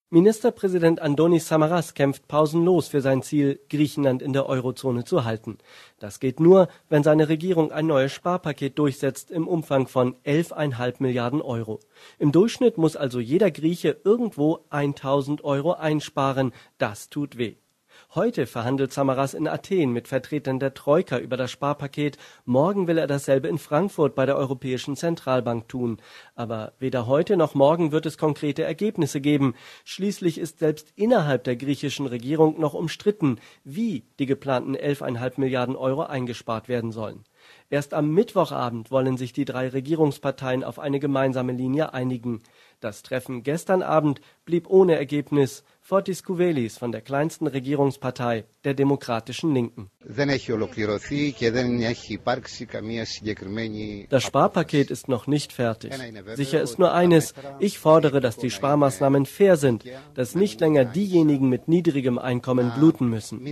Ministerpräsident Antonis Samaras kämpft pausenlos für sein Ziel, Griechenland in der Eurozone zu halten. Das geht nur, wenn seine Regierung ein neues Sparpaket durchsetzt im Umfang von 11,5 Milliarden Euro. Im Durchschnitt muss also jeder Grieche irgendwo 1.000 Euro einsparen. Das tut weh. Heute verhandelt Samaras in Athen mit Vertretern der Troika über das Sparpaket. Morgen will er dasselbe in Frankfurt bei der Europäischen Zentralbank tun. Aber weder heute noch morgen wird es konkrete Ergebnisse geben. Schließlich ist selbst innerhalb der griechischen Regierung noch umstritten, wie die geplanten 11,5 Milliarden Euro eingespart werden sollen. Erst am Mittwochabend wollen sich die 3 Regierungsparteien auf eine gemeinsame Linie einigen. Das Treffen gestern Abend blieb ohne Ergebnis. Fotis Kouvelis von der kleinsten Regierungspartei, der Demokratischen Linken. Das Sparpaket ist noch nicht fertig. Sicher ist nur eines: Ich fordere, dass die Sparmaßnahmen fair sind, dass nicht länger diejenigen mit niedrigem Einkommen bluten müssen.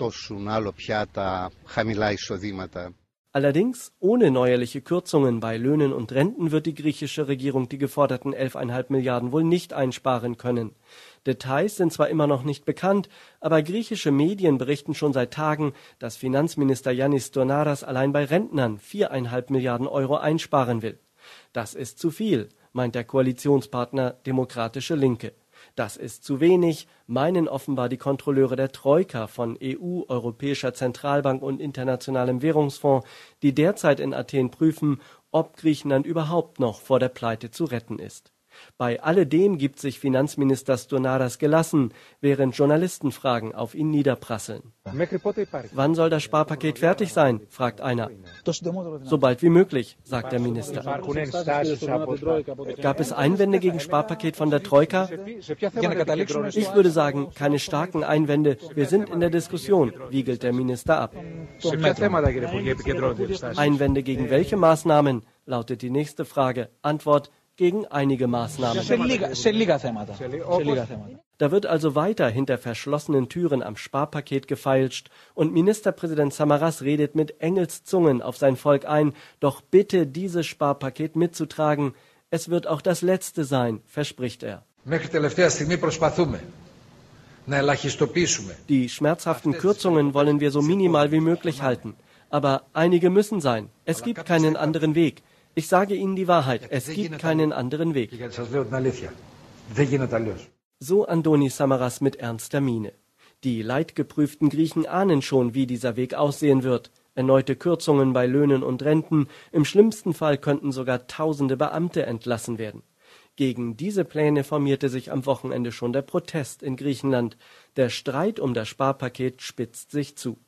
Allerdings, ohne neuerliche Kürzungen bei Löhnen und Renten wird die griechische Regierung die geforderten 11,5 Milliarden wohl nicht einsparen können. Details sind zwar immer noch nicht bekannt, aber griechische Medien berichten schon seit Tagen, dass Finanzminister Yannis Stournaras allein bei Rentnern 4,5 Milliarden Euro einsparen will. Das ist zu viel, meint der Koalitionspartner Demokratische Linke. Das ist zu wenig, meinen offenbar die Kontrolleure der Troika von EU, Europäischer Zentralbank und Internationalem Währungsfonds, die derzeit in Athen prüfen, ob Griechenland überhaupt noch vor der Pleite zu retten ist. Bei alledem gibt sich Finanzminister Stournaras gelassen, während Journalistenfragen auf ihn niederprasseln. Wann soll das Sparpaket fertig sein, fragt einer. So bald wie möglich, sagt der Minister. Gab es Einwände gegen Sparpaket von der Troika? Ich würde sagen, keine starken Einwände. Wir sind in der Diskussion, wiegelt der Minister ab. Einwände gegen welche Maßnahmen, lautet die nächste Frage. Antwort: gegen einige Maßnahmen. Da wird also weiter hinter verschlossenen Türen am Sparpaket gefeilscht und Ministerpräsident Samaras redet mit Engelszungen auf sein Volk ein, doch bitte dieses Sparpaket mitzutragen. Es wird auch das letzte sein, verspricht er. Die schmerzhaften Kürzungen wollen wir so minimal wie möglich halten. Aber einige müssen sein. Es gibt keinen anderen Weg. Ich sage Ihnen die Wahrheit, es gibt keinen anderen Weg. So Antonis Samaras mit ernster Miene. Die leidgeprüften Griechen ahnen schon, wie dieser Weg aussehen wird. Erneute Kürzungen bei Löhnen und Renten. Im schlimmsten Fall könnten sogar tausende Beamte entlassen werden. Gegen diese Pläne formierte sich am Wochenende schon der Protest in Griechenland. Der Streit um das Sparpaket spitzt sich zu.